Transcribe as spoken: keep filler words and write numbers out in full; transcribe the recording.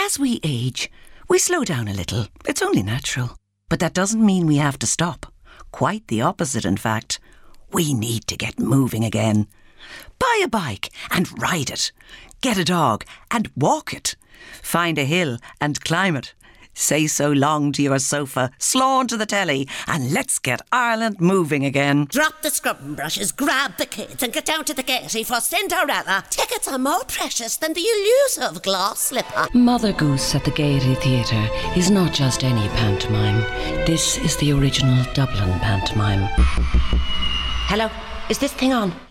As we age, we slow down a little. It's only natural. But that doesn't mean we have to stop. Quite the opposite, in fact. We need to get moving again. Buy a bike and ride it. Get a dog and walk it. Find a hill and climb it. Say so long to your sofa, slawn to the telly, and let's get Ireland moving again. Drop the scrubbing brushes, grab the kids, and get down to the Gaiety for Cinderella. Tickets are more precious than the elusive glass slipper. Mother Goose at the Gaiety Theatre is not just any pantomime. This is the original Dublin pantomime. Hello, is this thing on?